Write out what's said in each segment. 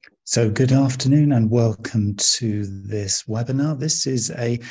So good afternoon and welcome to this webinar. This is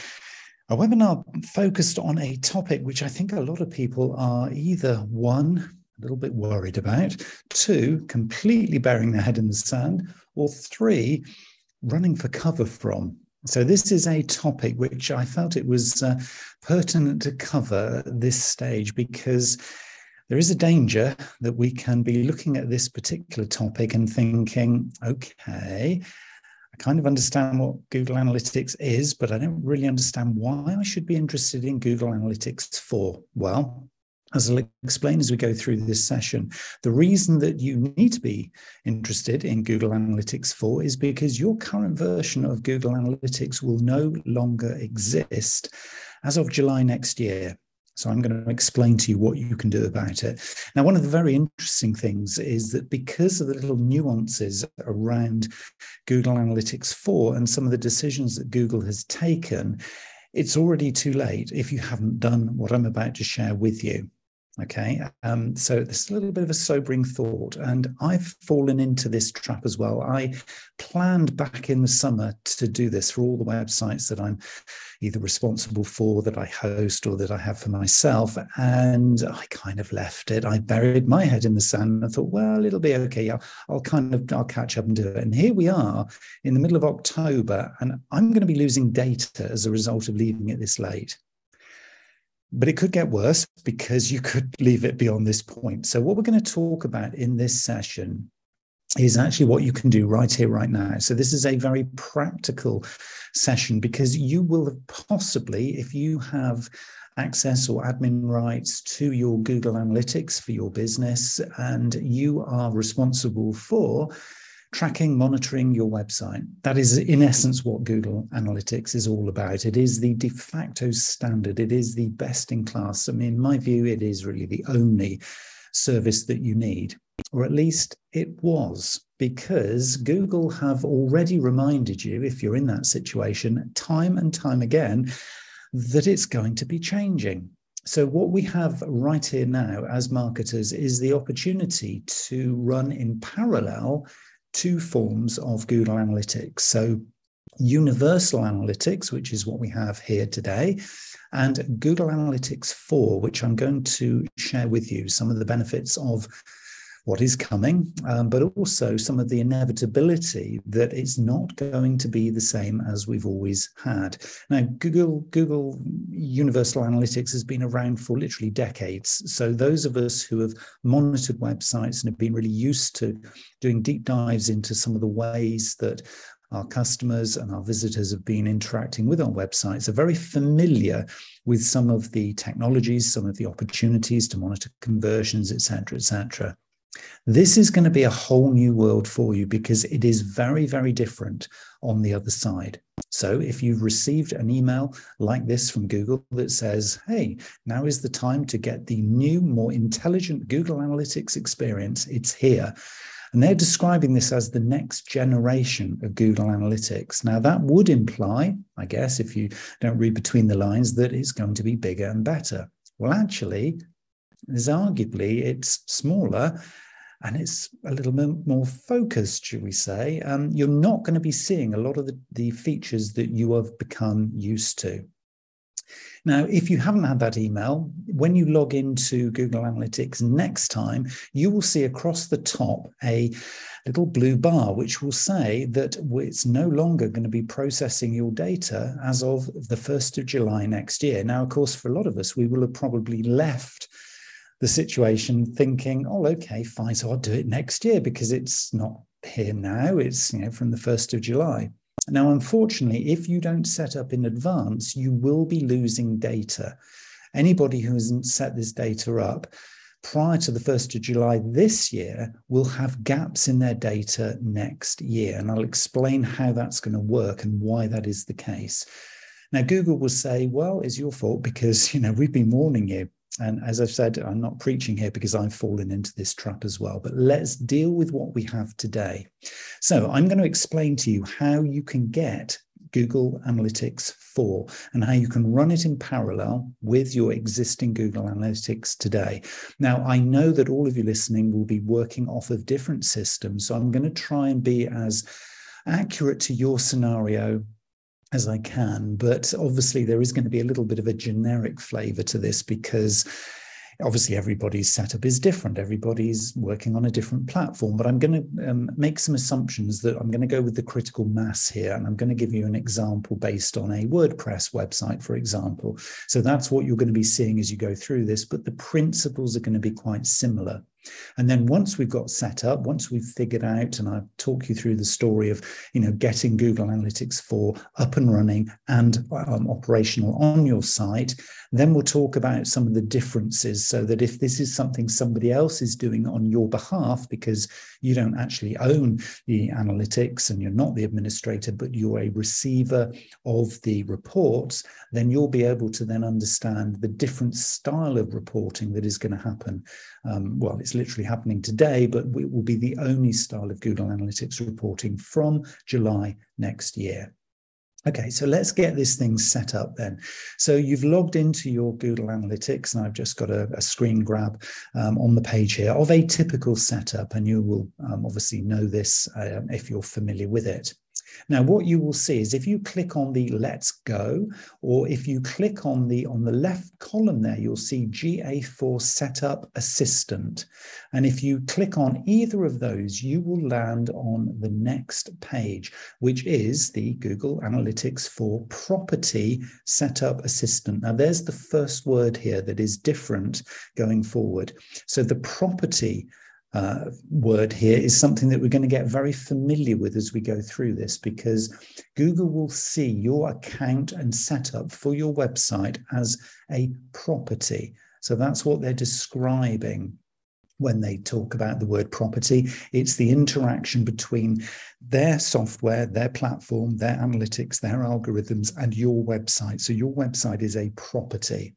a webinar focused on a topic which I think a lot of people are either one, a little bit worried about, two, completely burying their head in the sand, or three, running for cover from. So this is a topic which I felt it was pertinent to cover at this stage because there is a danger that we can be looking at this particular topic and thinking, okay, I kind of understand what Google Analytics is, but I don't really understand why I should be interested in Google Analytics 4. Well, as I'll explain as we go through this session, the reason that you need to be interested in Google Analytics 4 is because your current version of Google Analytics will no longer exist as of July next year. So I'm going to explain to you what you can do about it. Now, one of the very interesting things is that because of the little nuances around Google Analytics 4 and some of the decisions that Google has taken, it's already too late if you haven't done what I'm about to share with you. Okay, so this is a little bit of a sobering thought, and I've fallen into this trap as well. I planned back in the summer to do this for all the websites that I'm either responsible for, that I host, or that I have for myself, and I kind of left it. I buried my head in the sand and thought, well, it'll be okay. I'll catch up and do it. And here we are in the middle of October, and I'm going to be losing data as a result of leaving it this late. But it could get worse because you could leave it beyond this point. So what we're going to talk about in this session is actually what you can do right here, right now. So this is a very practical session because you will have possibly, if you have access or admin rights to your Google Analytics for your business, and you are responsible for tracking, monitoring your website. That is, in essence, what Google Analytics is all about. It is the de facto standard. It is the best in class. I mean, in my view, it is really the only service that you need, or at least it was, because Google have already reminded you, if you're in that situation, time and time again, that it's going to be changing. So what we have right here now as marketers is the opportunity to run in parallel two forms of Google Analytics. So Universal Analytics, which is what we have here today, and Google Analytics 4, which I'm going to share with you some of the benefits of what is coming, but also some of the inevitability that it's not going to be the same as we've always had. Now, Google Universal Analytics has been around for literally decades. So those of us who have monitored websites and have been really used to doing deep dives into some of the ways that our customers and our visitors have been interacting with our websites are very familiar with some of the technologies, some of the opportunities to monitor conversions, et cetera, et cetera. This is going to be a whole new world for you because it is very, very different on the other side. So if you've received an email like this from Google that says, hey, now is the time to get the new, more intelligent Google Analytics experience, it's here. And they're describing this as the next generation of Google Analytics. Now, that would imply, I guess, if you don't read between the lines, that it's going to be bigger and better. Well, actually, arguably it's smaller and it's a little bit more focused, should we say. You're not going to be seeing a lot of the features that you have become used to. Now, if you haven't had that email, when you log into Google Analytics next time, you will see across the top a little blue bar, which will say that it's no longer going to be processing your data as of the 1st of July next year. Now, of course, for a lot of us, we will have probably left the situation thinking, oh, okay, fine, so I'll do it next year because it's not here now, it's from the 1st of July. Now, unfortunately, if you don't set up in advance, you will be losing data. Anybody who hasn't set this data up prior to the 1st of July this year will have gaps in their data next year. And I'll explain how that's going to work and why that is the case. Now, Google will say, well, it's your fault because, we've been warning you. And as I've said, I'm not preaching here because I've fallen into this trap as well. But let's deal with what we have today. So I'm going to explain to you how you can get Google Analytics 4 and how you can run it in parallel with your existing Google Analytics today. Now, I know that all of you listening will be working off of different systems, so I'm going to try and be as accurate to your scenario as I can, but obviously there is going to be a little bit of a generic flavor to this because obviously everybody's setup is different. Everybody's working on a different platform, but I'm going to make some assumptions that I'm going to go with the critical mass here, and I'm going to give you an example based on a WordPress website, for example. So that's what you're going to be seeing as you go through this, but the principles are going to be quite similar. And then once we've got set up, once we've figured out, and I'll talk you through the story of, getting Google Analytics 4 up and running and operational on your site, then we'll talk about some of the differences so that if this is something somebody else is doing on your behalf, because you don't actually own the analytics and you're not the administrator, but you're a receiver of the reports, then you'll be able to then understand the different style of reporting that is going to happen. Well, it's literally happening today, but it will be the only style of Google Analytics reporting from July next year. Okay, so let's get this thing set up then. So you've logged into your Google Analytics, and I've just got a screen grab on the page here of a typical setup, and you will obviously know this if you're familiar with it. Now, what you will see is if you click on the Let's Go, or if you click on the left column there, you'll see GA4 Setup Assistant. And if you click on either of those, you will land on the next page, which is the Google Analytics 4 Property Setup Assistant. Now, there's the first word here that is different going forward. So the property word here is something that we're going to get very familiar with as we go through this, because Google will see your account and setup for your website as a property. So that's what they're describing when they talk about the word property. It's the interaction between their software, their platform, their analytics, their algorithms, and your website. So your website is a property.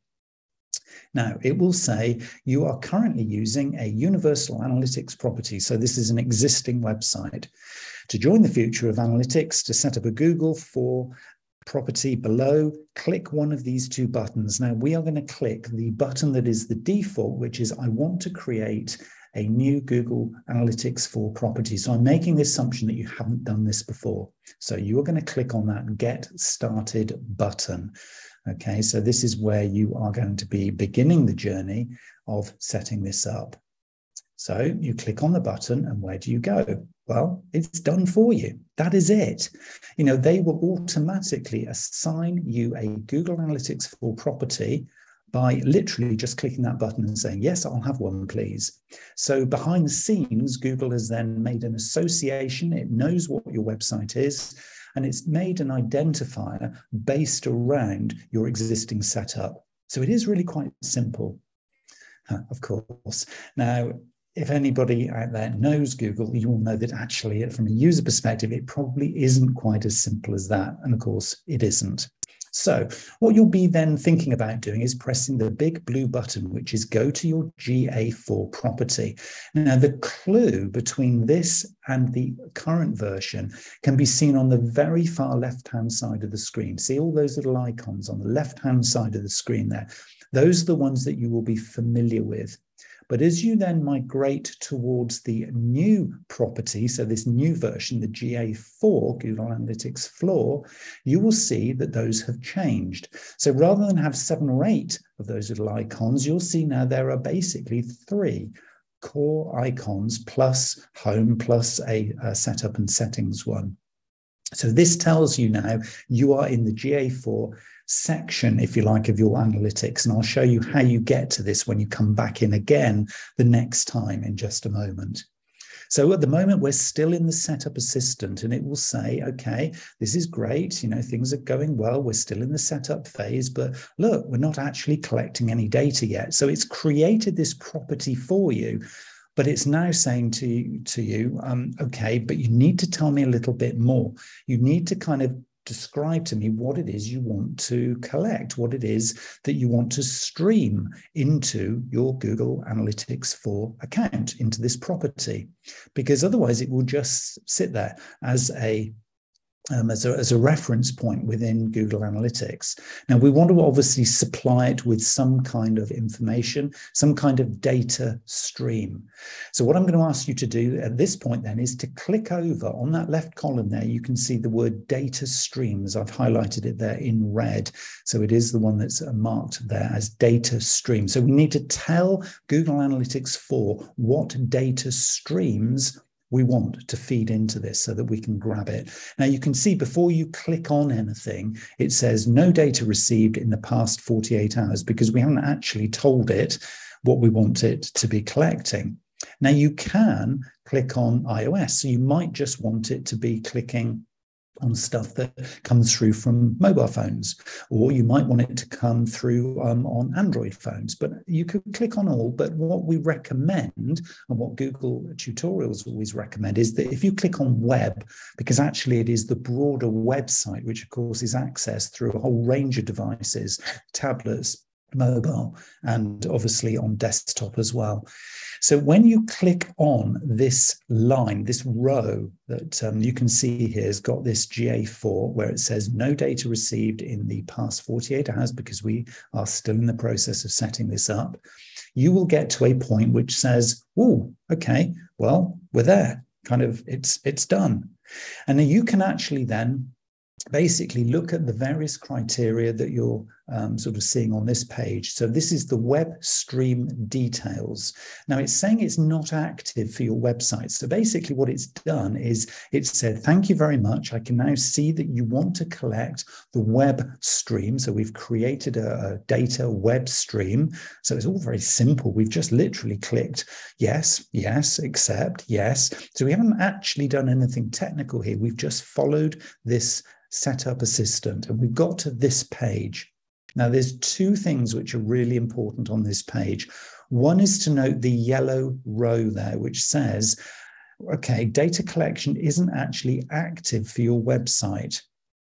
Now, it will say you are currently using a universal analytics property. So this is an existing website. To join the future of analytics, to set up a Google for property below, click one of these two buttons. Now, we are going to click the button that is the default, which is I want to create a new Google Analytics 4 property. So I'm making the assumption that you haven't done this before. So you are going to click on that Get Started button. Okay, so this is where you are going to be beginning the journey of setting this up. So you click on the button, and where do you go? Well, it's done for you. That is it. They will automatically assign you a Google Analytics 4 property by literally just clicking that button and saying, yes, I'll have one, please. So behind the scenes, Google has then made an association. It knows what your website is, and it's made an identifier based around your existing setup. So it is really quite simple, of course. Now, if anybody out there knows Google, you will know that actually, from a user perspective, it probably isn't quite as simple as that. And of course, it isn't. So what you'll be then thinking about doing is pressing the big blue button, which is go to your GA4 property. Now, the clue between this and the current version can be seen on the very far left-hand side of the screen. See all those little icons on the left-hand side of the screen there? Those are the ones that you will be familiar with. But as you then migrate towards the new property, so this new version, the GA4, Google Analytics 4, you will see that those have changed. So rather than have 7 or 8 of those little icons, you'll see now there are basically 3 core icons plus home plus a setup and settings one. So this tells you now you are in the GA4 section, if you like, of your analytics. And I'll show you how you get to this when you come back in again the next time in just a moment. So at the moment, we're still in the setup assistant, and it will say, okay, this is great. Things are going well. We're still in the setup phase, but look, we're not actually collecting any data yet. So it's created this property for you. But it's now saying to you, okay, but you need to tell me a little bit more. You need to kind of describe to me what it is you want to collect, what it is that you want to stream into your Google Analytics 4 account, into this property, because otherwise it will just sit there as a as a reference point within Google Analytics. Now, we want to obviously supply it with some kind of information, some kind of data stream. So what I'm going to ask you to do at this point then is to click over on that left column there. You can see the word data streams. I've highlighted it there in red. So it is the one that's marked there as data stream. So we need to tell Google Analytics 4 what data streams we want to feed into this so that we can grab it. Now you can see before you click on anything, it says no data received in the past 48 hours because we haven't actually told it what we want it to be collecting. Now you can click on iOS, so you might just want it to be clicking on stuff that comes through from mobile phones, or you might want it to come through on Android phones, but you could click on all. But what we recommend and what Google tutorials always recommend is that if you click on web, because actually it is the broader website, which of course is accessed through a whole range of devices, tablets, mobile, and obviously on desktop as well. So when you click on this line, this row that you can see here has got this GA4 where it says no data received in the past 48 hours because we are still in the process of setting this up, you will get to a point which says, oh, okay, well, we're there. Kind of, it's done. And then you can actually then basically look at the various criteria that you're sort of seeing on this page. So this is the web stream details. Now it's saying it's not active for your website. So basically what it's done is it said, thank you very much. I can now see that you want to collect the web stream. So we've created a data web stream. So it's all very simple. We've just literally clicked yes, yes, accept, yes. So we haven't actually done anything technical here. We've just followed this setup assistant and we've got to this page. Now there's two things which are really important on this page. One is to note the yellow row there, which says, okay, data collection isn't actually active for your website.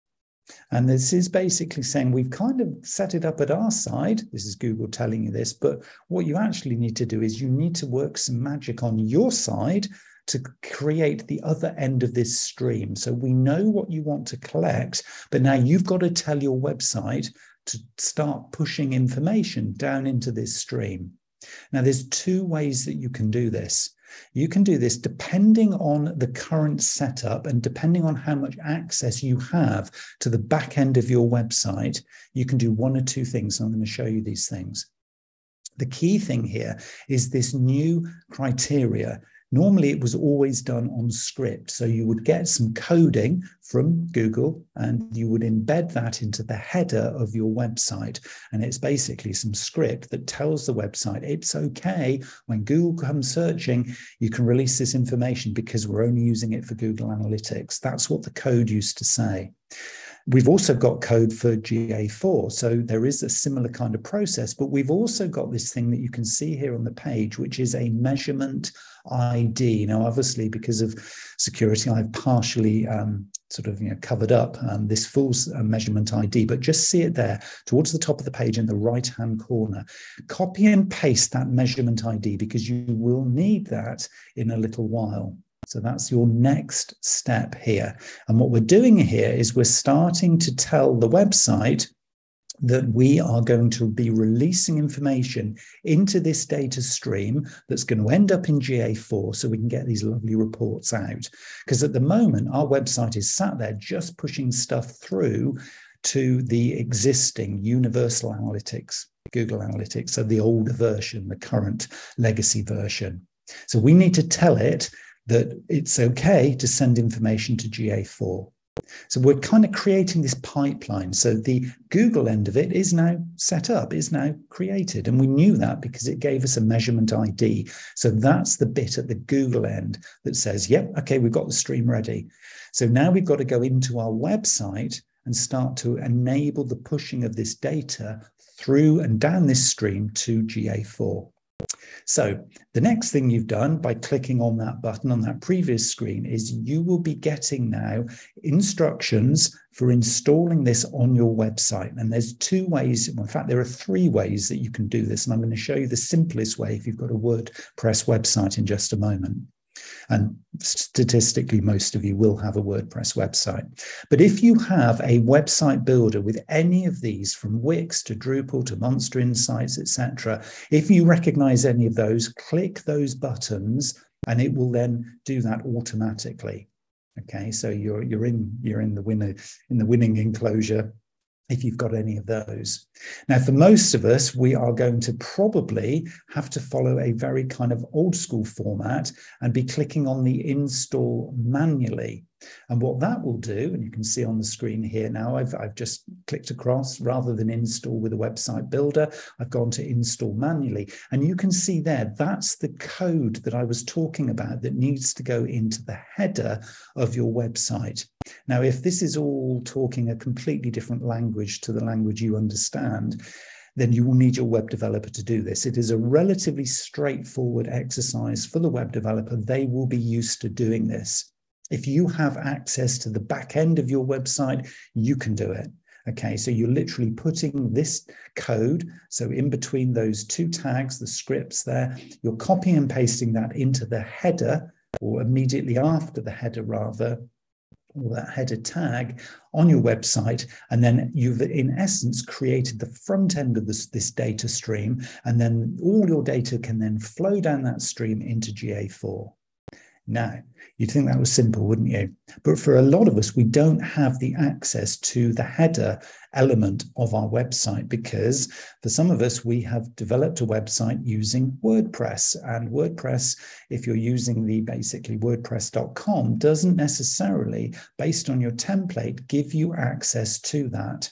And this is basically saying we've kind of set it up at our side. This is Google telling you this, but what you actually need to do is you need to work some magic on your side to create the other end of this stream. So we know what you want to collect, but now you've got to tell your website to start pushing information down into this stream. Now, there's two ways that you can do this. You can do this depending on the current setup and depending on how much access you have to the back end of your website. You can do one or two things. I'm going to show you these things. The key thing here is this new criteria. Normally, it was always done on script. So you would get some coding from Google and you would embed that into the header of your website. And it's basically some script that tells the website it's okay when Google comes searching, you can release this information because we're only using it for Google Analytics. That's what the code used to say. We've also got code for GA4, so there is a similar kind of process, but we've also got this thing that you can see here on the page, which is a measurement ID. Now, obviously, because of security, I've partially covered up this full measurement ID, but just see it there towards the top of the page in the right-hand corner. Copy and paste that measurement ID because you will need that in a little while. So that's your next step here. And what we're doing here is we're starting to tell the website that we are going to be releasing information into this data stream that's going to end up in GA4 so we can get these lovely reports out. Because at the moment, our website is sat there just pushing stuff through to the existing Universal Analytics, Google Analytics, so the older version, the current legacy version. So we need to tell it that it's okay to send information to GA4. So we're kind of creating this pipeline. So the Google end of it is now set up, is now created. And we knew that because it gave us a measurement ID. So that's the bit at the Google end that says, yep, okay, we've got the stream ready. So now we've got to go into our website and start to enable the pushing of this data through and down this stream to GA4. So the next thing you've done by clicking on that button on that previous screen is you will be getting now instructions for installing this on your website. And there's two ways, in fact, there are three ways that you can do this. And I'm going to show you the simplest way if you've got a WordPress website in just a moment. And statistically, most of you will have a WordPress website. But if you have a website builder with any of these, from Wix to Drupal to Monster Insights, etc., if you recognize any of those, click those buttons and it will then do that automatically. Okay, so you're in the winning enclosure if you've got any of those. Now, for most of us, we are going to probably have to follow a very kind of old school format and be clicking on the install manually. And what that will do, and you can see on the screen here now, I've just clicked across, rather than install with a website builder, I've gone to install manually. And you can see there, that's the code that I was talking about that needs to go into the header of your website. Now, if this is all talking a completely different language to the language you understand, then you will need your web developer to do this. It is a relatively straightforward exercise for the web developer. They will be used to doing this. If you have access to the back end of your website, you can do it. Okay, so you're literally putting this code, so in between those two tags, the scripts there, you're copying and pasting that into the header, or immediately after the header rather, or that header tag on your website, and then you've in essence created the front end of this data stream, and then all your data can then flow down that stream into GA4. Now, you'd think that was simple, wouldn't you? But for a lot of us, we don't have the access to the header element of our website, because for some of us, we have developed a website using WordPress. And WordPress, if you're using the basically WordPress.com, doesn't necessarily, based on your template, give you access to that.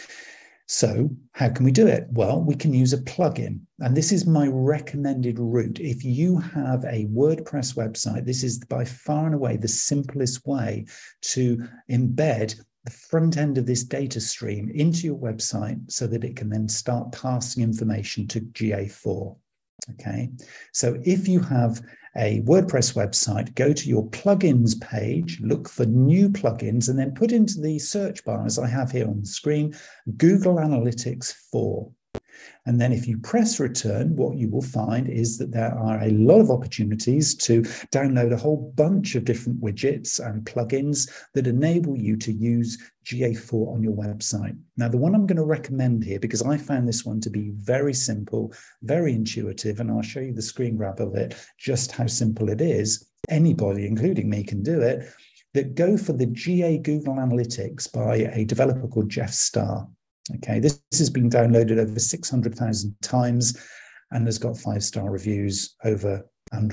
So how can we do it? Well, we can use a plugin. And this is my recommended route. If you have a WordPress website, this is by far and away the simplest way to embed the front end of this data stream into your website so that it can then start passing information to GA4. Okay, so if you have a WordPress website, go to your plugins page, look for new plugins, and then put into the search bar, as I have here on the screen, Google Analytics 4. And then if you press return, what you will find is that there are a lot of opportunities to download a whole bunch of different widgets and plugins that enable you to use GA4 on your website. Now, the one I'm going to recommend here, because I found this one to be very simple, very intuitive, and I'll show you the screen grab of it, just how simple it is. Anybody, including me, can do it. That go for the GA Google Analytics by a developer called Jeff Starr. Okay, this has been downloaded over 600,000 times and has got 5-star reviews over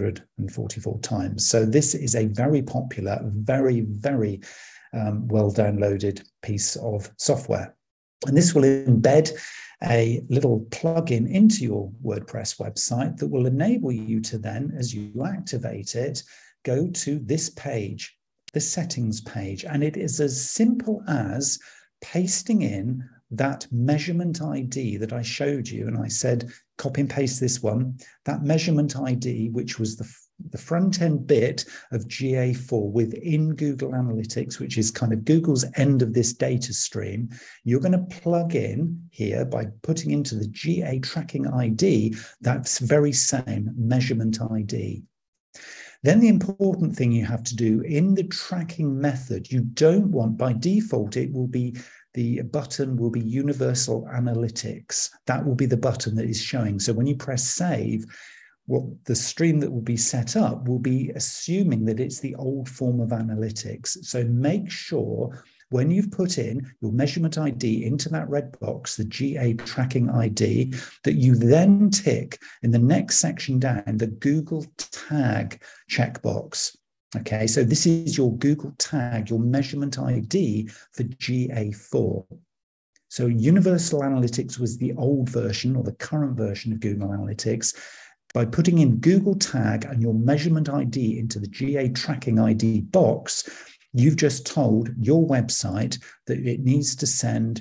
144 times. So this is a very popular, very, very well downloaded piece of software. And this will embed a little plugin into your WordPress website that will enable you to then, as you activate it, go to this page, the settings page. And it is as simple as pasting in that measurement ID that I showed you, and I said, copy and paste this one, that measurement ID, which was the front end bit of GA4 within Google Analytics, which is kind of Google's end of this data stream, you're going to plug in here by putting into the GA tracking ID, that's very same measurement ID. Then the important thing you have to do in the tracking method, you don't want, by default, it will be the button will be Universal Analytics. That will be the button that is showing. So when you press save, the stream that will be set up will be assuming that it's the old form of analytics. So make sure when you've put in your measurement ID into that red box, the GA tracking ID, that you then tick in the next section down the Google tag checkbox. Okay, so this is your Google tag, your measurement ID for GA4. So Universal Analytics was the old version or the current version of Google Analytics. By putting in Google tag and your measurement ID into the GA tracking ID box, you've just told your website that it needs to send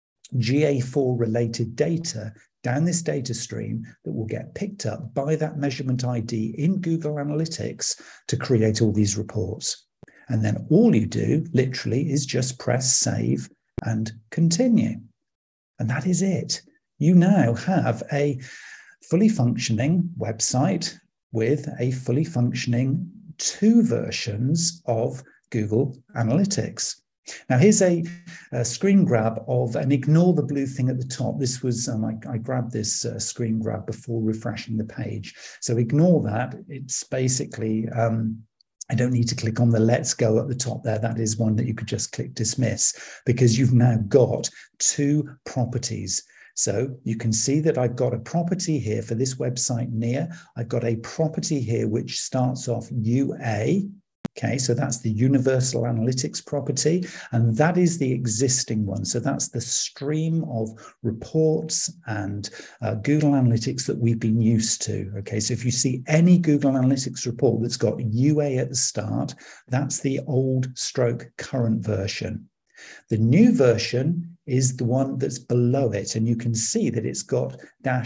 GA4 related data down this data stream that will get picked up by that measurement ID in Google Analytics to create all these reports. And then all you do literally is just press save and continue. And that is it. You now have a fully functioning website with a fully functioning two versions of Google Analytics. Now, here's a screen grab of, and ignore the blue thing at the top. This was, I grabbed this screen grab before refreshing the page. So ignore that. It's basically, I don't need to click on the let's go at the top there. That is one that you could just click dismiss, because you've now got two properties. So you can see that I've got a property here for this website near. I've got a property here which starts off UA. Okay, so that's the Universal Analytics property, and that is the existing one. So that's the stream of reports and Google Analytics that we've been used to. Okay, so if you see any Google Analytics report that's got UA at the start, that's the old stroke current version. The new version is the one that's below it, and you can see that it's got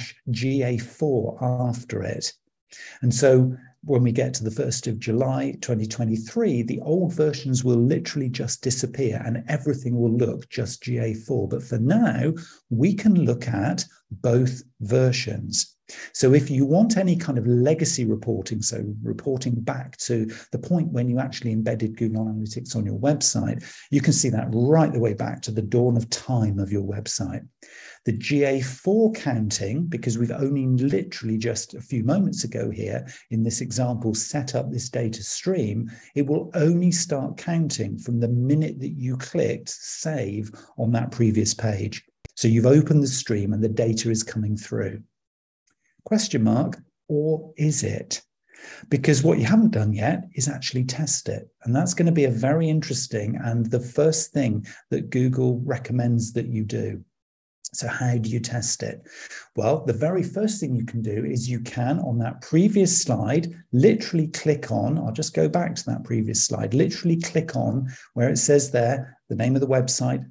-GA4 after it. And so when we get to the 1st of July 2023, the old versions will literally just disappear and everything will look just GA4. But for now, we can look at both versions. So if you want any kind of legacy reporting, so reporting back to the point when you actually embedded Google Analytics on your website, you can see that right the way back to the dawn of time of your website. The GA4 counting, because we've only literally just a few moments ago here in this example set up this data stream, it will only start counting from the minute that you clicked save on that previous page. So you've opened the stream and the data is coming through. Question mark, or is it? Because what you haven't done yet is actually test it. And that's going to be a very interesting and the first thing that Google recommends that you do. So how do you test it? Well, the very first thing you can do is you can, on that previous slide, literally click on, I'll just go back to that previous slide, literally click on where it says there, the name of the website,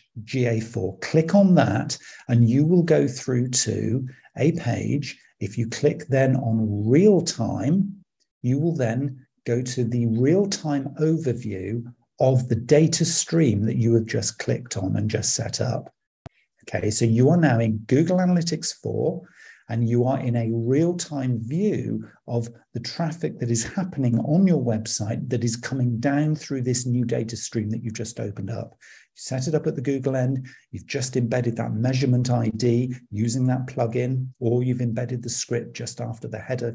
-GA4. Click on that and you will go through to a page. If you click then on real time, you will then go to the real-time overview of the data stream that you have just clicked on and just set up. Okay, so you are now in Google Analytics 4 and you are in a real-time view of the traffic that is happening on your website that is coming down through this new data stream that you've just opened up. You set it up at the Google end, you've just embedded that measurement ID using that plugin, or you've embedded the script just after the header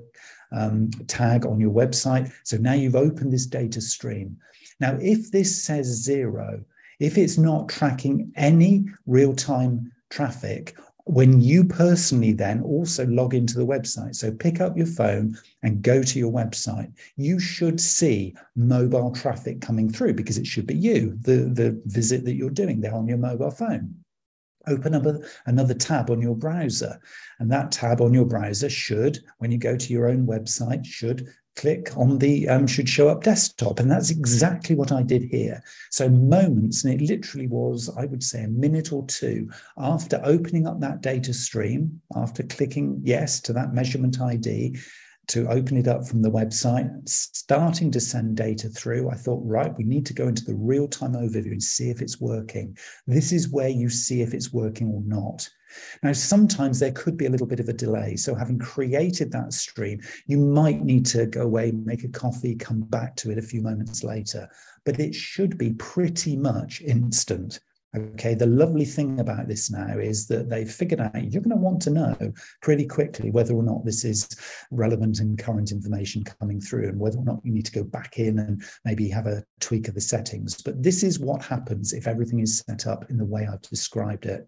tag on your website. So now you've opened this data stream. Now, if this says 0, if it's not tracking any real-time traffic, when you personally then also log into the website, so pick up your phone and go to your website, you should see mobile traffic coming through because it should be you, the visit that you're doing there on your mobile phone. Open up another tab on your browser, and that tab on your browser should, when you go to your own website, should click on the should show up desktop. And that's exactly what I did here. So moments, and it literally was, I would say, a minute or two after opening up that data stream, after clicking yes to that measurement ID, to open it up from the website, starting to send data through, I thought, right, we need to go into the real-time overview and see if it's working. This is where you see if it's working or not. Now, sometimes there could be a little bit of a delay. So having created that stream, you might need to go away, make a coffee, come back to it a few moments later, but it should be pretty much instant. Okay, the lovely thing about this now is that they've figured out you're going to want to know pretty quickly whether or not this is relevant and current information coming through, and whether or not you need to go back in and maybe have a tweak of the settings. But this is what happens if everything is set up in the way I've described it.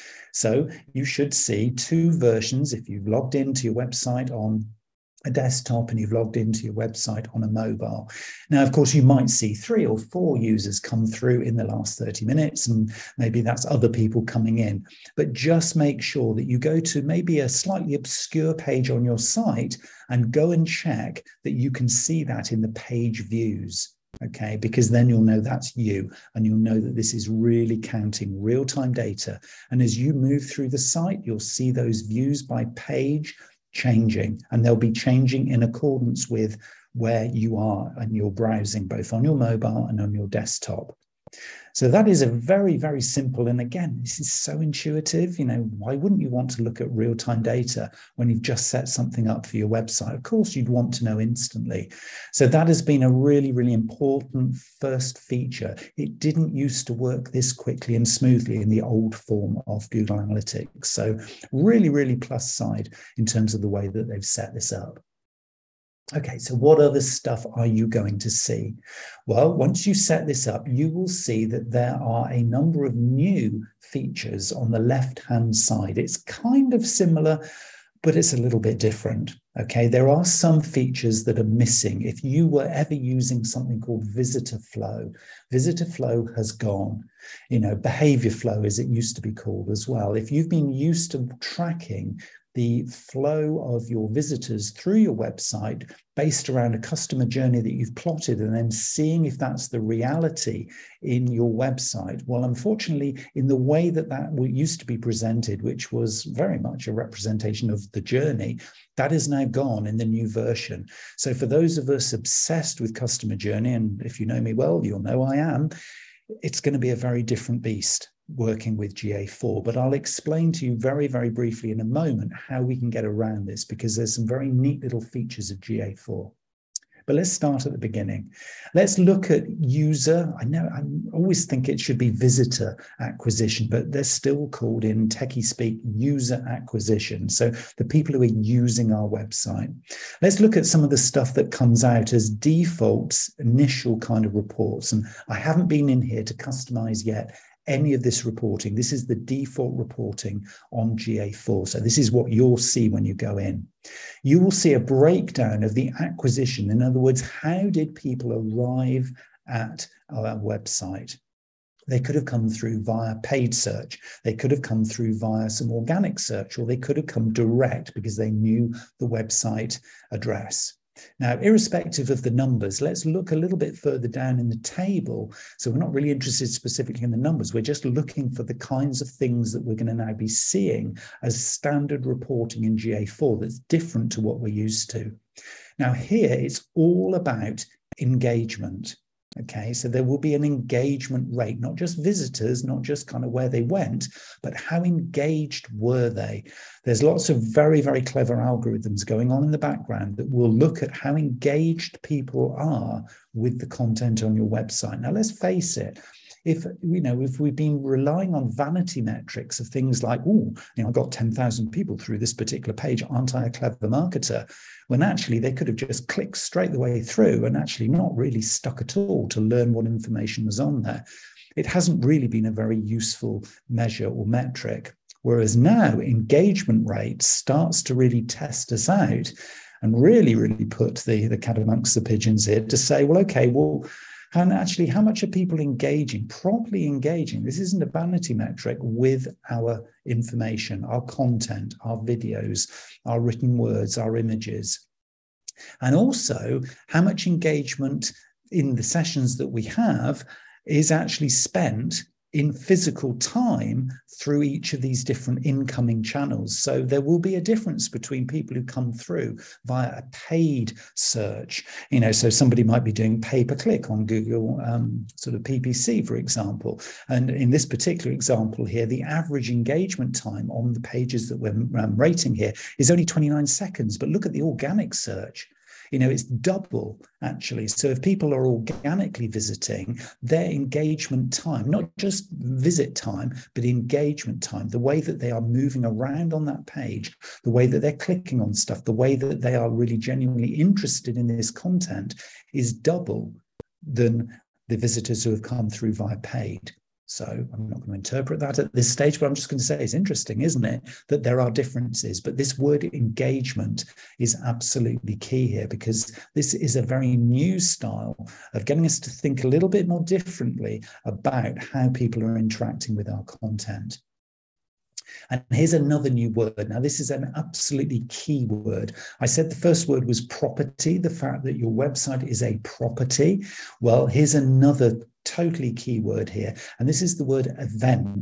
So you should see two versions if you've logged into your website on a desktop and you've logged into your website on a mobile. Now, of course, you might see 3 or 4 users come through in the last 30 minutes, and maybe that's other people coming in. But just make sure that you go to maybe a slightly obscure page on your site and go and check that you can see that in the page views. Okay, because then you'll know that's you, and you'll know that this is really counting real-time data. And as you move through the site, you'll see those views by page changing, and they'll be changing in accordance with where you are and you're browsing, both on your mobile and on your desktop. So that is a very, very simple. And again, this is so intuitive. Why wouldn't you want to look at real-time data when you've just set something up for your website? Of course, you'd want to know instantly. So that has been a really, really important first feature. It didn't used to work this quickly and smoothly in the old form of Google Analytics. So really, really plus side in terms of the way that they've set this up. Okay, so what other stuff are you going to see? Well, once you set this up, you will see that there are a number of new features on the left-hand side. It's kind of similar, but it's a little bit different. Okay, there are some features that are missing. If you were ever using something called visitor flow has gone. Behavior flow, as it used to be called as well. If you've been used to tracking the flow of your visitors through your website based around a customer journey that you've plotted and then seeing if that's the reality in your website. Well, unfortunately, in the way that used to be presented, which was very much a representation of the journey, that is now gone in the new version. So for those of us obsessed with customer journey, and if you know me well, you'll know I am, it's going to be a very different beast working with GA4, but I'll explain to you very, very briefly in a moment how we can get around this, because there's some very neat little features of GA4. But let's start at the beginning. Let's look at user. I always think it should be visitor acquisition, but they're still called in techie speak user acquisition. So the people who are using our website. Let's look at some of the stuff that comes out as defaults, initial kind of reports. And I haven't been in here to customize yet any of this reporting. This is the default reporting on GA4. So this is what you'll see when you go in. You will see a breakdown of the acquisition. In other words, how did people arrive at our website? They could have come through via paid search. They could have come through via some organic search, or they could have come direct because they knew the website address. Now, irrespective of the numbers, let's look a little bit further down in the table. So we're not really interested specifically in the numbers. We're just looking for the kinds of things that we're going to now be seeing as standard reporting in GA4 that's different to what we're used to. Now, here it's all about engagement. Okay, so there will be an engagement rate, not just visitors, not just kind of where they went, but how engaged were they? There's lots of very, very clever algorithms going on in the background that will look at how engaged people are with the content on your website. Now, let's face it. If we've been relying on vanity metrics of things like, I got 10,000 people through this particular page, aren't I a clever marketer? When actually they could have just clicked straight the way through and actually not really stuck at all to learn what information was on there. It hasn't really been a very useful measure or metric. Whereas now engagement rate starts to really test us out and really, really put the cat amongst the pigeons here to say, and actually, how much are people engaging, properly engaging? This isn't a vanity metric with our information, our content, our videos, our written words, our images. And also, how much engagement in the sessions that we have is actually spent in physical time through each of these different incoming channels. So there will be a difference between people who come through via a paid search. So somebody might be doing pay-per-click on Google sort of PPC, for example. And in this particular example here, the average engagement time on the pages that we're rating here is only 29 seconds. But look at the organic search. It's double, actually. So if people are organically visiting, their engagement time, not just visit time, but engagement time, the way that they are moving around on that page, the way that they're clicking on stuff, the way that they are really genuinely interested in this content is double than the visitors who have come through via paid. So I'm not going to interpret that at this stage, but I'm just going to say it's interesting, isn't it, that there are differences. But this word engagement is absolutely key here, because this is a very new style of getting us to think a little bit more differently about how people are interacting with our content. And here's another new word. Now, this is an absolutely key word. I said the first word was property, the fact that your website is a property. Well, here's another totally key word here. And this is the word event.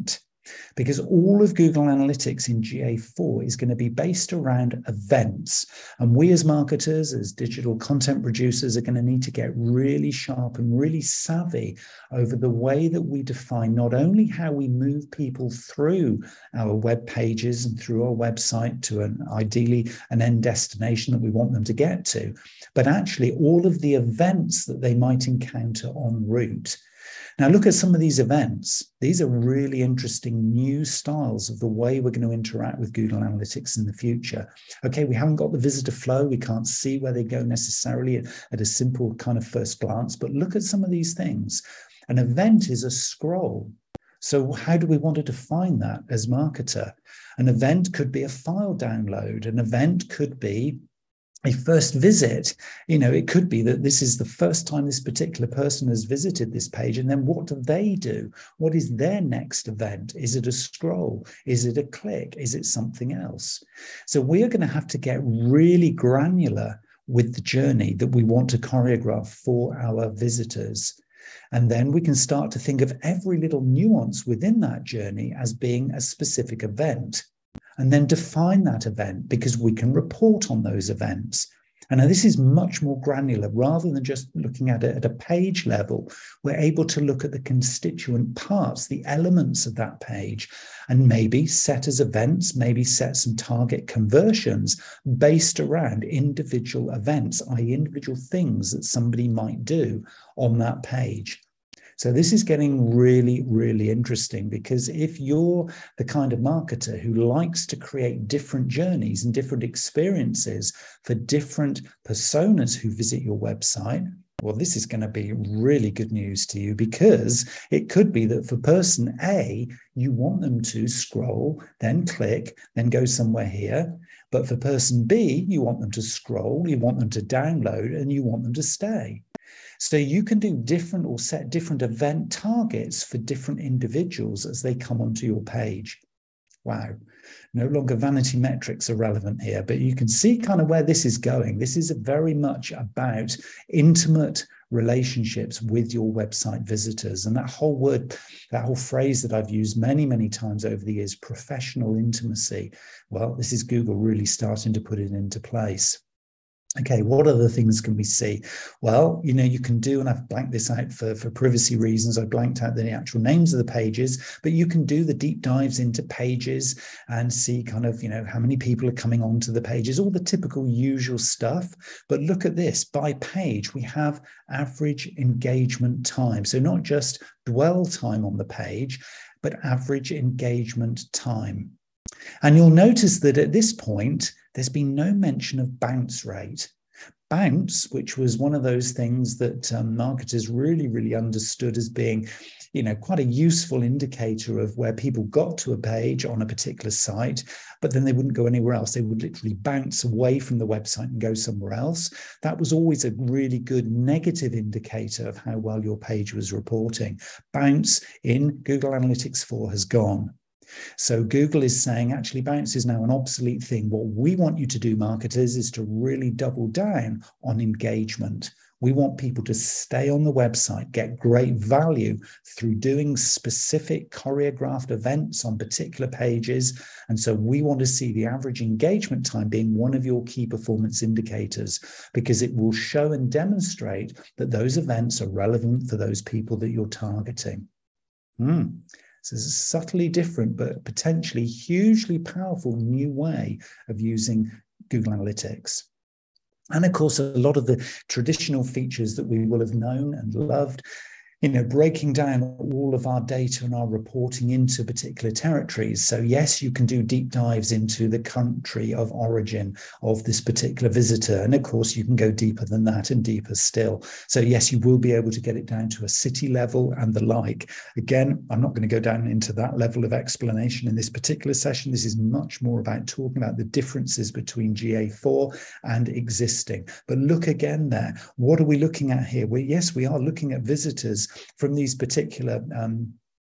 because all of Google Analytics in GA4 is going to be based around events. And we as marketers, as digital content producers, are going to need to get really sharp and really savvy over the way that we define not only how we move people through our web pages and through our website to ideally an end destination that we want them to get to, but actually all of the events that they might encounter en route. Now, look at some of these events. These are really interesting new styles of the way we're going to interact with Google Analytics in the future. Okay, we haven't got the visitor flow. We can't see where they go necessarily at a simple kind of first glance, but look at some of these things. An event is a scroll. So how do we want to define that as marketer? An event could be a file download. An event could be a first visit. It could be that this is the first time this particular person has visited this page, and then what do they do? What is their next event? Is it a scroll? Is it a click? Is it something else? So we are going to have to get really granular with the journey that we want to choreograph for our visitors. And then we can start to think of every little nuance within that journey as being a specific event. And then define that event, because we can report on those events. And now this is much more granular. Rather than just looking at it at a page level, we're able to look at the constituent parts, the elements of that page, and maybe set as events, maybe set some target conversions based around individual events, i.e. individual things that somebody might do on that page. So this is getting really, really interesting, because if you're the kind of marketer who likes to create different journeys and different experiences for different personas who visit your website, well, this is going to be really good news to you, because it could be that for person A, you want them to scroll, then click, then go somewhere here. But for person B, you want them to scroll, you want them to download, and you want them to stay. So you can do different or set different event targets for different individuals as they come onto your page. Wow. No longer vanity metrics are relevant here, but you can see kind of where this is going. This is very much about intimate relationships with your website visitors. And that whole word, that whole phrase that I've used many, many times over the years, professional intimacy. Well, this is Google really starting to put it into place. Okay, what other things can we see? Well, you can do, and I've blanked this out for privacy reasons, I blanked out the actual names of the pages, but you can do the deep dives into pages and see kind of, how many people are coming onto the pages, all the typical usual stuff. But look at this, by page, we have average engagement time. So not just dwell time on the page, but average engagement time. And you'll notice that at this point, there's been no mention of bounce rate. Bounce, which was one of those things that marketers really, really understood as being, quite a useful indicator of where people got to a page on a particular site, but then they wouldn't go anywhere else. They would literally bounce away from the website and go somewhere else. That was always a really good negative indicator of how well your page was reporting. Bounce in Google Analytics 4 has gone. So Google is saying, actually, bounce is now an obsolete thing. What we want you to do, marketers, is to really double down on engagement. We want people to stay on the website, get great value through doing specific choreographed events on particular pages. And so we want to see the average engagement time being one of your key performance indicators, because it will show and demonstrate that those events are relevant for those people that you're targeting. So it's a subtly different, but potentially hugely powerful new way of using Google Analytics. And of course, a lot of the traditional features that we will have known and loved, breaking down all of our data and our reporting into particular territories. So yes, you can do deep dives into the country of origin of this particular visitor. And of course, you can go deeper than that and deeper still. So yes, you will be able to get it down to a city level and the like. Again, I'm not going to go down into that level of explanation in this particular session. This is much more about talking about the differences between GA4 and existing. But look again there. What are we looking at here? Well, yes, we are looking at visitors from these particular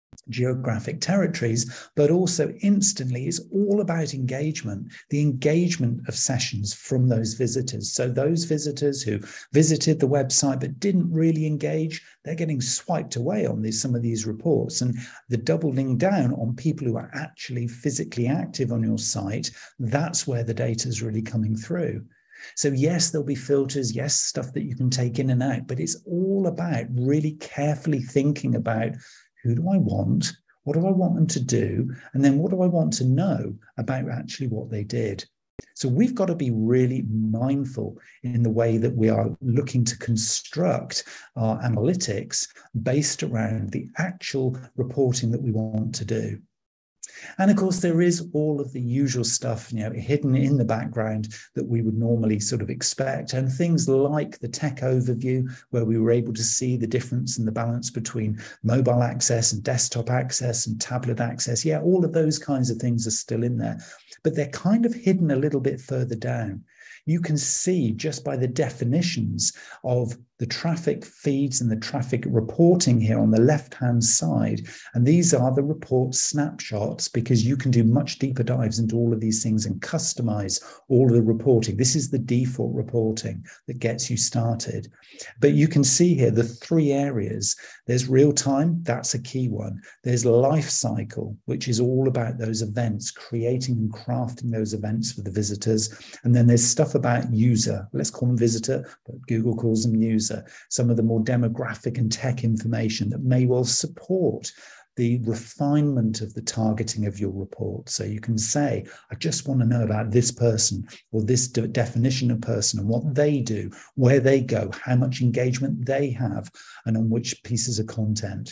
geographic territories, but also instantly it's all about engagement, the engagement of sessions from those visitors. So those visitors who visited the website but didn't really engage, they're getting swiped away on some of these reports. And the doubling down on people who are actually physically active on your site, that's where the data is really coming through. So yes, there'll be filters, yes, stuff that you can take in and out, but it's all about really carefully thinking about, who do I want? What do I want them to do? And then what do I want to know about actually what they did? So we've got to be really mindful in the way that we are looking to construct our analytics based around the actual reporting that we want to do. And of course, there is all of the usual stuff, hidden in the background that we would normally sort of expect. And things like the tech overview, where we were able to see the difference in the balance between mobile access and desktop access and tablet access. Yeah, all of those kinds of things are still in there, but they're kind of hidden a little bit further down. You can see just by the definitions of the traffic feeds and the traffic reporting here on the left-hand side. And these are the report snapshots, because you can do much deeper dives into all of these things and customize all of the reporting. This is the default reporting that gets you started. But you can see here the three areas. There's real time, that's a key one. There's life cycle, which is all about those events, creating and crafting those events for the visitors. And then there's stuff about user, let's call them visitor, but Google calls them user. Some of the more demographic and tech information that may well support the refinement of the targeting of your report. So you can say, I just want to know about this person or this definition of person and what they do, where they go, how much engagement they have, and on which pieces of content.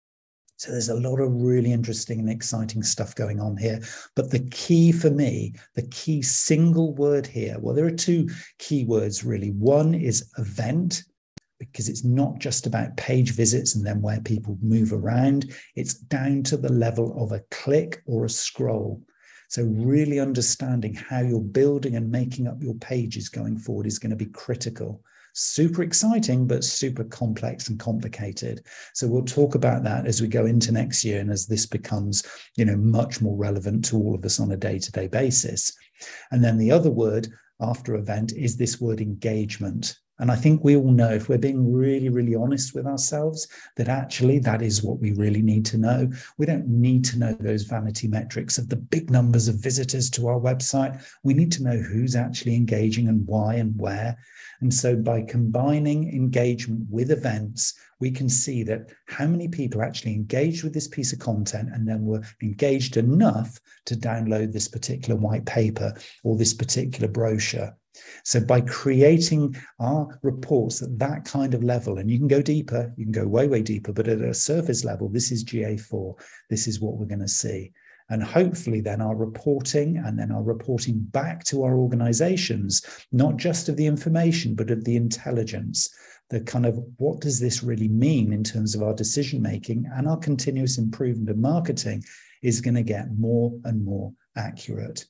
So there's a lot of really interesting and exciting stuff going on here. But the key for me, the key single word here, well, there are two key words really. One is event, because it's not just about page visits and then where people move around. It's down to the level of a click or a scroll. So really understanding how you're building and making up your pages going forward is going to be critical. Super exciting, but super complex and complicated. So we'll talk about that as we go into next year and as this becomes, much more relevant to all of us on a day-to-day basis. And then the other word after event is this word engagement. And I think we all know, if we're being really, really honest with ourselves, that actually that is what we really need to know. We don't need to know those vanity metrics of the big numbers of visitors to our website. We need to know who's actually engaging and why and where. And so by combining engagement with events, we can see that how many people actually engaged with this piece of content and then were engaged enough to download this particular white paper or this particular brochure. So by creating our reports at that kind of level, and you can go deeper, you can go way, way deeper, but at a surface level, this is GA4. This is what we're going to see. And hopefully then our reporting and then our reporting back to our organizations, not just of the information, but of the intelligence, the kind of what does this really mean in terms of our decision making and our continuous improvement of marketing is going to get more and more accurate.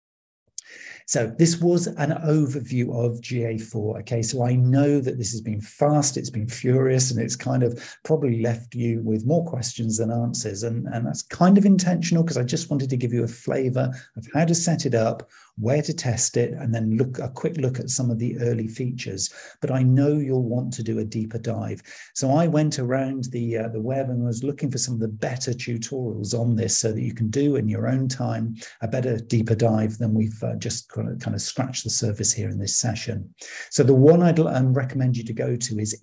So this was an overview of GA4. Okay, so I know that this has been fast, it's been furious, and it's kind of probably left you with more questions than answers. And that's kind of intentional, because I just wanted to give you a flavor of how to set it up, where to test it, and then a quick look at some of the early features. But I know you'll want to do a deeper dive. So I went around the web and was looking for some of the better tutorials on this so that you can do in your own time a better, deeper dive than we've just kind of scratched the surface here in this session. So the one I'd recommend you to go to is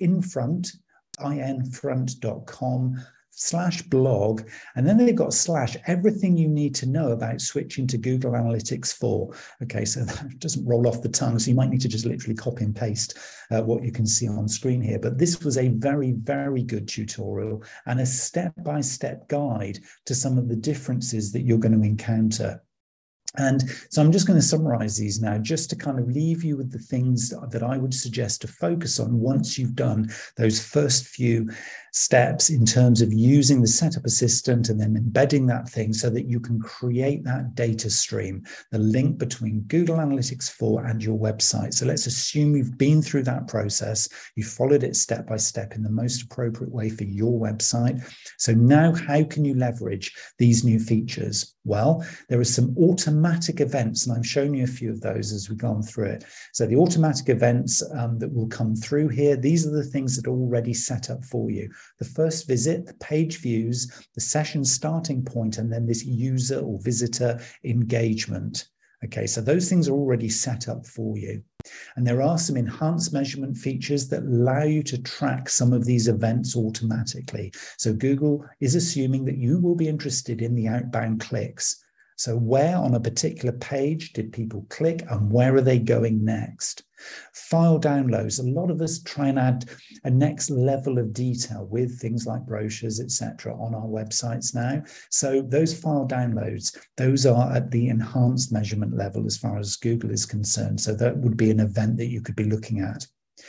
infront.com/blog, and then they've got / everything you need to know about switching to Google Analytics 4. Okay, so that doesn't roll off the tongue, so you might need to just literally copy and paste what you can see on screen here. But this was a very, very good tutorial and a step-by-step guide to some of the differences that you're going to encounter. And so I'm just going to summarize these now, just to kind of leave you with the things that I would suggest to focus on once you've done those first few steps in terms of using the setup assistant and then embedding that thing so that you can create that data stream, the link between Google Analytics 4 and your website. So let's assume you've been through that process, you followed it step by step in the most appropriate way for your website. So now how can you leverage these new features? Well, there are some automatic events, and I'm showing you a few of those as we've gone through it. So the automatic events that will come through here, these are the things that are already set up for you. The first visit, the page views, the session starting point, and then this user or visitor engagement. Okay, so those things are already set up for you. And there are some enhanced measurement features that allow you to track some of these events automatically. So Google is assuming that you will be interested in the outbound clicks. So where on a particular page did people click and where are they going next? File downloads. A lot of us try and add a next level of detail with things like brochures, etc., on our websites now. So those file downloads, those are at the enhanced measurement level as far as Google is concerned. So that would be an event that you could be looking at.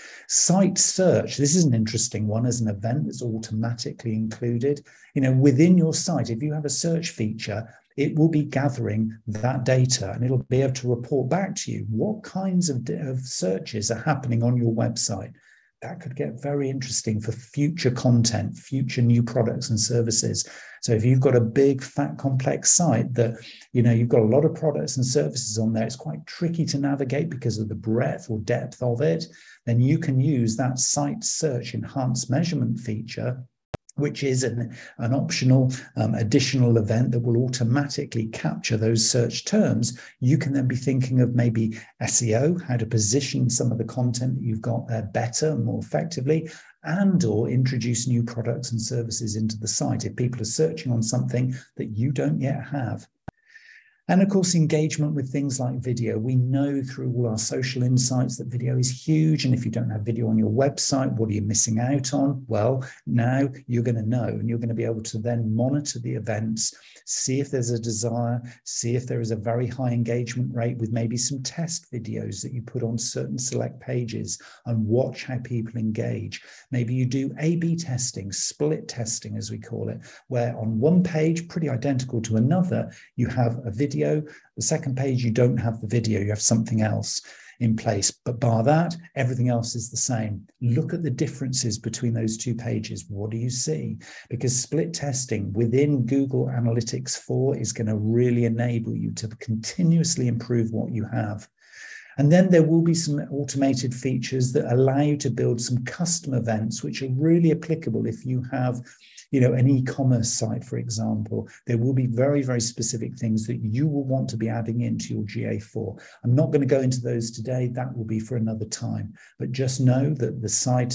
Site search. This is an interesting one as an event that's automatically included. Within your site, if you have a search feature, it will be gathering that data and it'll be able to report back to you what kinds of searches are happening on your website. That could get very interesting for future content, future new products and services. So if you've got a big, fat, complex site that, you've got a lot of products and services on there, it's quite tricky to navigate because of the breadth or depth of it, then you can use that site search enhanced measurement feature, which is an optional additional event that will automatically capture those search terms. You can then be thinking of maybe SEO, how to position some of the content that you've got there better and more effectively, and or introduce new products and services into the site if people are searching on something that you don't yet have. And of course, engagement with things like video. We know through all our social insights that video is huge. And if you don't have video on your website, what are you missing out on? Well, now you're going to know, and you're going to be able to then monitor the events, see if there's a desire, see if there is a very high engagement rate with maybe some test videos that you put on certain select pages and watch how people engage. Maybe you do A/B testing, split testing, as we call it, where on one page, pretty identical to another, you have a video. The second page, you don't have the video, you have something else in place. But bar that, everything else is the same. Look at the differences between those two pages. What do you see? Because split testing within Google Analytics 4 is going to really enable you to continuously improve what you have. And then there will be some automated features that allow you to build some custom events, which are really applicable if you have an e-commerce site, for example. There will be very, very specific things that you will want to be adding into your GA4. I'm not going to go into those today. That will be for another time. But just know that the site,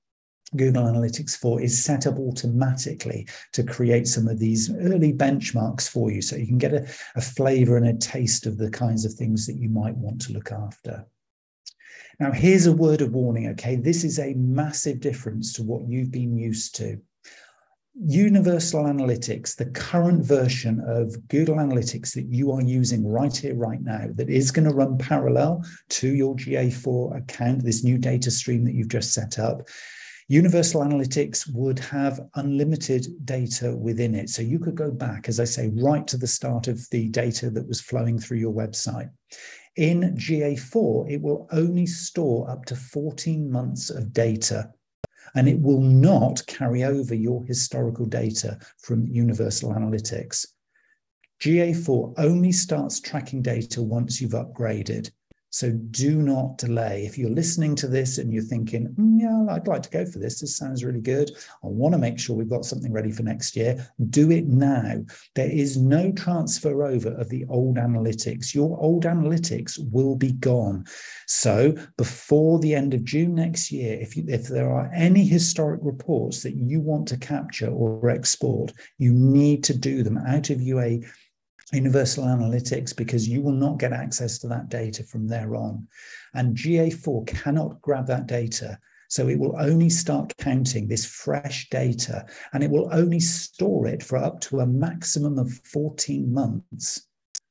Google Analytics 4, is set up automatically to create some of these early benchmarks for you so you can get a flavor and a taste of the kinds of things that you might want to look after. Now, here's a word of warning, okay? This is a massive difference to what you've been used to. Universal Analytics, the current version of Google Analytics that you are using right here, right now, that is going to run parallel to your GA4 account, this new data stream that you've just set up. Universal Analytics would have unlimited data within it. So you could go back, as I say, right to the start of the data that was flowing through your website. In GA4, it will only store up to 14 months of data, and it will not carry over your historical data from Universal Analytics. GA4 only starts tracking data once you've upgraded. So do not delay. If you're listening to this and you're thinking, yeah, I'd like to go for this. This sounds really good. I want to make sure we've got something ready for next year. Do it now. There is no transfer over of the old analytics. Your old analytics will be gone. So before the end of June next year, if there are any historic reports that you want to capture or export, you need to do them out of Universal Analytics, because you will not get access to that data from there on. And GA4 cannot grab that data. So it will only start counting this fresh data, and it will only store it for up to a maximum of 14 months.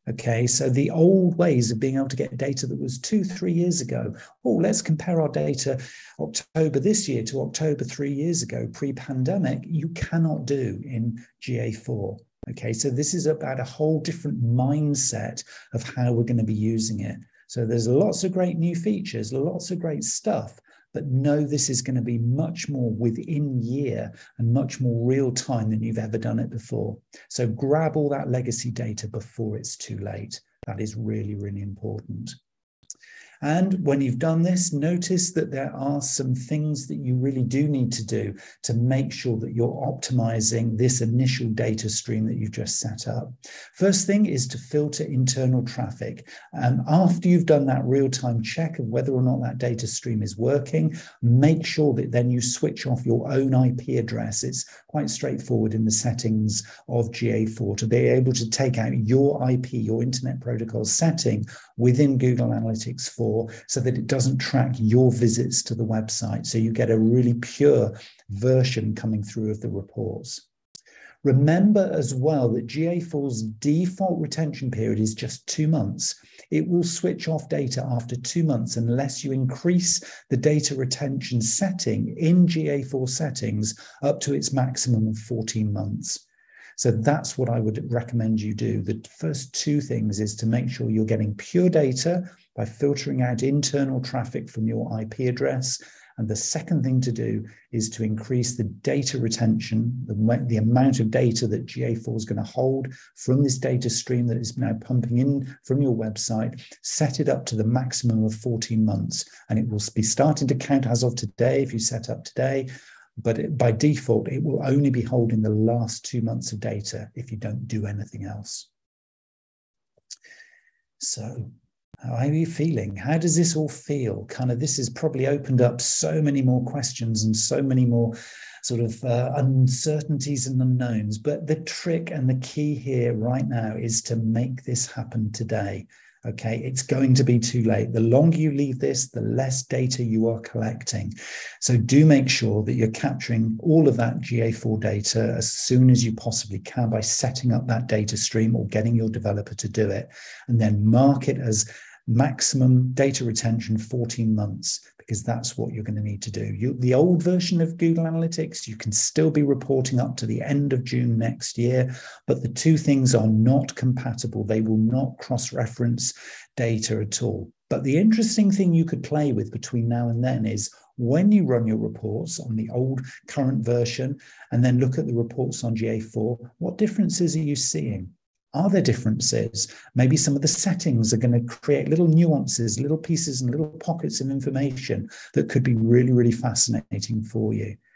Okay, so the old ways of being able to get data that was 2-3 years ago. Oh, let's compare our data October this year to October 3 years ago, pre-pandemic. You cannot do in GA4. Okay, so this is about a whole different mindset of how we're going to be using it. So there's lots of great new features, lots of great stuff, but know this is going to be much more within year and much more real time than you've ever done it before. So grab all that legacy data before it's too late. That is really, really important. And when you've done this, notice that there are some things that you really do need to do to make sure that you're optimizing this initial data stream that you've just set up. First thing is to filter internal traffic. After you've done that real-time check of whether or not that data stream is working, make sure that then you switch off your own IP address. It's quite straightforward in the settings of GA4 to be able to take out your IP, your Internet Protocol setting within Google Analytics 4 so that it doesn't track your visits to the website. So you get a really pure version coming through of the reports. Remember as well that GA4's default retention period is just 2 months. It will switch off data after 2 months unless you increase the data retention setting in GA4 settings up to its maximum of 14 months. So that's what I would recommend you do. The first two things is to make sure you're getting pure data by filtering out internal traffic from your IP address. And the second thing to do is to increase the data retention, the amount of data that GA4 is going to hold from this data stream that is now pumping in from your website, set it up to the maximum of 14 months. And it will be starting to count as of today if you set up today. But by default, it will only be holding the last 2 months of data if you don't do anything else. So how are you feeling? How does this all feel? This has probably opened up so many more questions and so many more sort of uncertainties and unknowns. But the trick and the key here right now is to make this happen today. Okay, it's going to be too late. The longer you leave this, the less data you are collecting. So do make sure that you're capturing all of that GA4 data as soon as you possibly can by setting up that data stream or getting your developer to do it, and then mark it as maximum data retention 14 months, because that's what you're going to need to do. The old version of Google Analytics, you can still be reporting up to the end of June next year, but the two things are not compatible. They will not cross-reference data at all. But the interesting thing you could play with between now and then is when you run your reports on the old current version and then look at the reports on GA4, what differences are you seeing? Are there differences? Maybe some of the settings are going to create little nuances, little pieces and little pockets of information that could be really, really fascinating for you.